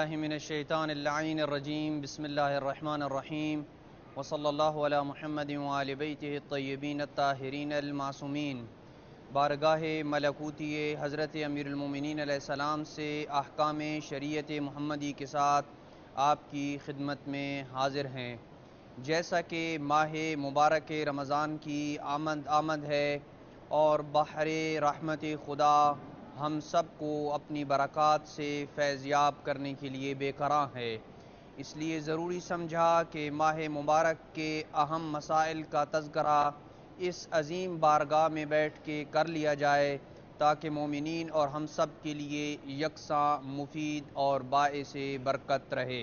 باللہ من الشیطان اللعین الرجیم بسم اللہ الرحمن الرحیم وصلی اللہ علی محمد وآل بیتہ الطیبین الطاہرین المعصومین۔ بارگاہ ملکوتی حضرت امیر المومنین علیہ السلام سے احکام شریعت محمدی کے ساتھ آپ کی خدمت میں حاضر ہیں۔ جیسا کہ ماہ مبارک رمضان کی آمد ہے اور بحر رحمت خدا ہم سب کو اپنی برکات سے فیضیاب کرنے کے لیے بے قراں ہے، اس لیے ضروری سمجھا کہ ماہ مبارک کے اہم مسائل کا تذکرہ اس عظیم بارگاہ میں بیٹھ کے کر لیا جائے تاکہ مومنین اور ہم سب کے لیے یکساں مفید اور باعث برکت رہے۔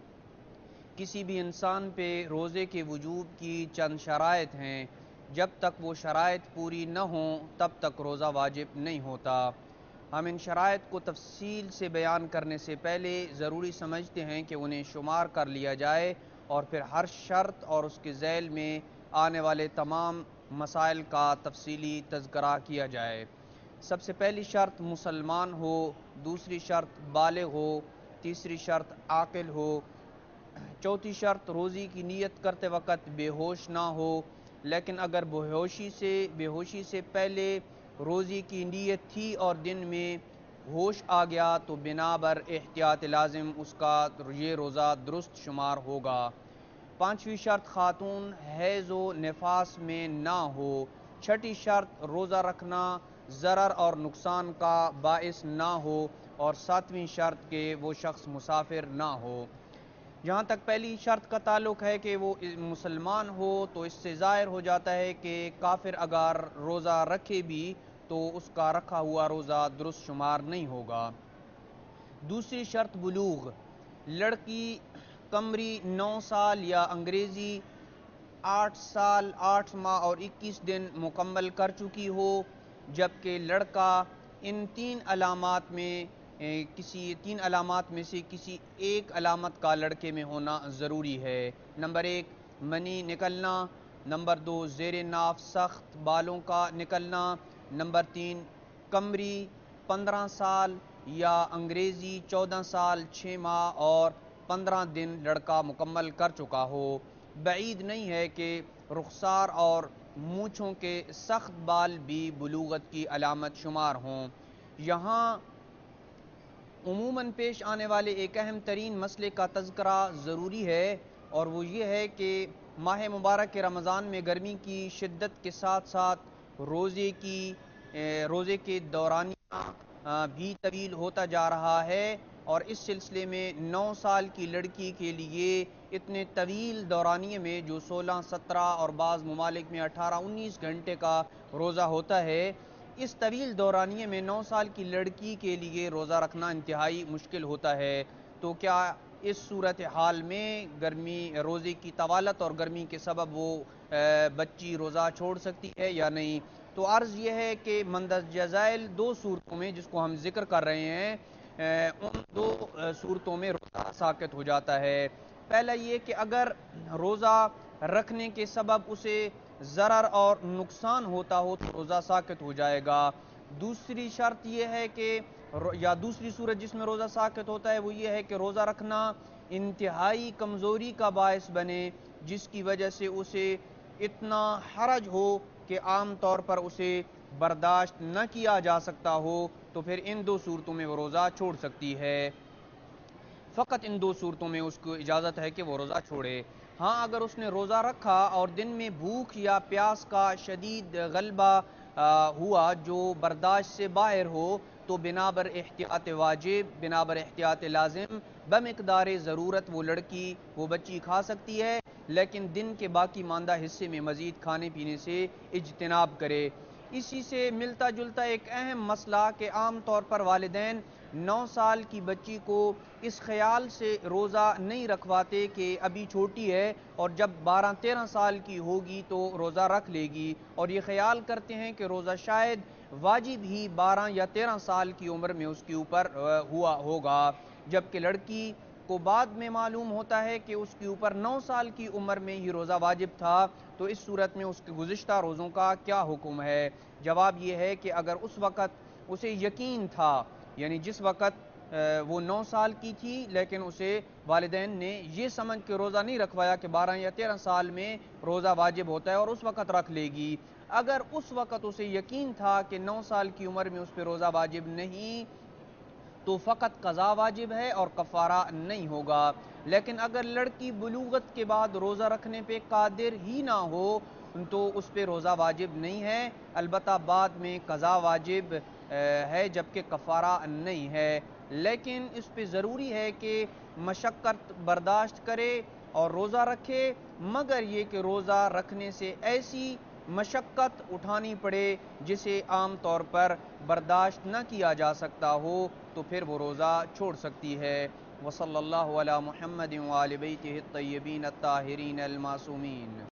کسی بھی انسان پہ روزے کے وجوب کی چند شرائط ہیں، جب تک وہ شرائط پوری نہ ہوں تب تک روزہ واجب نہیں ہوتا۔ ہم ان شرائط کو تفصیل سے بیان کرنے سے پہلے ضروری سمجھتے ہیں کہ انہیں شمار کر لیا جائے اور پھر ہر شرط اور اس کے ذیل میں آنے والے تمام مسائل کا تفصیلی تذکرہ کیا جائے۔ سب سے پہلی شرط مسلمان ہو، دوسری شرط بالغ ہو، تیسری شرط عاقل ہو، چوتھی شرط روزی کی نیت کرتے وقت بے ہوش نہ ہو، لیکن اگر بے ہوشی سے پہلے روزی کی نیت تھی اور دن میں ہوش آ گیا تو بنا بر احتیاط لازم اس کا یہ روزہ درست شمار ہوگا۔ پانچویں شرط خاتون حیض و نفاس میں نہ ہو۔ چھٹی شرط روزہ رکھنا ضرر اور نقصان کا باعث نہ ہو، اور ساتویں شرط کہ وہ شخص مسافر نہ ہو۔ جہاں تک پہلی شرط کا تعلق ہے کہ وہ مسلمان ہو تو اس سے ظاہر ہو جاتا ہے کہ کافر اگر روزہ رکھے بھی تو اس کا رکھا ہوا روزہ درست شمار نہیں ہوگا۔ دوسری شرط بلوغ، لڑکی قمری 9 سال یا انگریزی 8 سال 8 ماہ اور 21 دن مکمل کر چکی ہو، جبکہ لڑکا ان تین علامات میں سے کسی ایک علامت کا لڑکے میں ہونا ضروری ہے۔ نمبر 1 منی نکلنا، نمبر 2 زیر ناف سخت بالوں کا نکلنا، نمبر 3 قمری 15 سال یا انگریزی 14 سال 6 ماہ اور 15 دن لڑکا مکمل کر چکا ہو۔ بعید نہیں ہے کہ رخسار اور مونچھوں کے سخت بال بھی بلوغت کی علامت شمار ہوں۔ یہاں عموماً پیش آنے والے ایک اہم ترین مسئلے کا تذکرہ ضروری ہے، اور وہ یہ ہے کہ ماہ مبارک کے رمضان میں گرمی کی شدت کے ساتھ ساتھ روزے کے دورانیہ بھی طویل ہوتا جا رہا ہے، اور اس سلسلے میں 9 سال کی لڑکی کے لیے اتنے طویل دورانیے میں جو 16 17 اور بعض ممالک میں 18 19 گھنٹے کا روزہ ہوتا ہے، اس طویل دورانیے میں 9 سال کی لڑکی کے لیے روزہ رکھنا انتہائی مشکل ہوتا ہے۔ تو کیا اس صورتحال میں روزے کی طوالت اور گرمی کے سبب وہ بچی روزہ چھوڑ سکتی ہے یا نہیں؟ تو عرض یہ ہے کہ مندرجہ ذیل 2 صورتوں میں جس کو ہم ذکر کر رہے ہیں، ان 2 صورتوں میں روزہ ساقط ہو جاتا ہے۔ پہلا یہ کہ اگر روزہ رکھنے کے سبب اسے ضرر اور نقصان ہوتا ہو تو روزہ ساقط ہو جائے گا۔ دوسری شرط یہ ہے کہ دوسری صورت جس میں روزہ ساقط ہوتا ہے وہ یہ ہے کہ روزہ رکھنا انتہائی کمزوری کا باعث بنے، جس کی وجہ سے اسے اتنا حرج ہو کہ عام طور پر اسے برداشت نہ کیا جا سکتا ہو، تو پھر ان 2 صورتوں میں وہ روزہ چھوڑ سکتی ہے۔ فقط ان 2 صورتوں میں اس کو اجازت ہے کہ وہ روزہ چھوڑے۔ ہاں اگر اس نے روزہ رکھا اور دن میں بھوک یا پیاس کا شدید غلبہ ہوا جو برداشت سے باہر ہو تو بنا بر احتیاط واجب، بنا بر احتیاط لازم بمقدار ضرورت وہ بچی کھا سکتی ہے، لیکن دن کے باقی ماندہ حصے میں مزید کھانے پینے سے اجتناب کرے۔ اسی سے ملتا جلتا ایک اہم مسئلہ کہ عام طور پر والدین 9 سال کی بچی کو اس خیال سے روزہ نہیں رکھواتے کہ ابھی چھوٹی ہے اور جب 12-13 سال کی ہوگی تو روزہ رکھ لے گی، اور یہ خیال کرتے ہیں کہ روزہ شاید واجب ہی 12 یا 13 سال کی عمر میں اس کے اوپر ہوا ہوگا، جبکہ لڑکی کو بعد میں معلوم ہوتا ہے کہ اس کے اوپر 9 سال کی عمر میں ہی روزہ واجب تھا۔ تو اس صورت میں اس کے گزشتہ روزوں کا کیا حکم ہے؟ جواب یہ ہے کہ اگر اس وقت اسے یقین تھا، یعنی جس وقت وہ 9 سال کی تھی لیکن اسے والدین نے یہ سمجھ کے روزہ نہیں رکھوایا کہ 12 یا 13 سال میں روزہ واجب ہوتا ہے اور اس وقت رکھ لے گی۔ اگر اس وقت اسے یقین تھا کہ 9 سال کی عمر میں اس پہ روزہ واجب نہیں تو فقط قضا واجب ہے اور کفارہ نہیں ہوگا۔ لیکن اگر لڑکی بلوغت کے بعد روزہ رکھنے پہ قادر ہی نہ ہو تو اس پہ روزہ واجب نہیں ہے، البتہ بعد میں قضا واجب ہے جبکہ کفارہ نہیں ہے۔ لیکن اس پہ ضروری ہے کہ مشقت برداشت کرے اور روزہ رکھے، مگر یہ کہ روزہ رکھنے سے ایسی مشقت اٹھانی پڑے جسے عام طور پر برداشت نہ کیا جا سکتا ہو تو پھر وہ روزہ چھوڑ سکتی ہے۔ وصلی اللہ علی محمد وآل بیتہ الطیبین الطاہرین المعصومین۔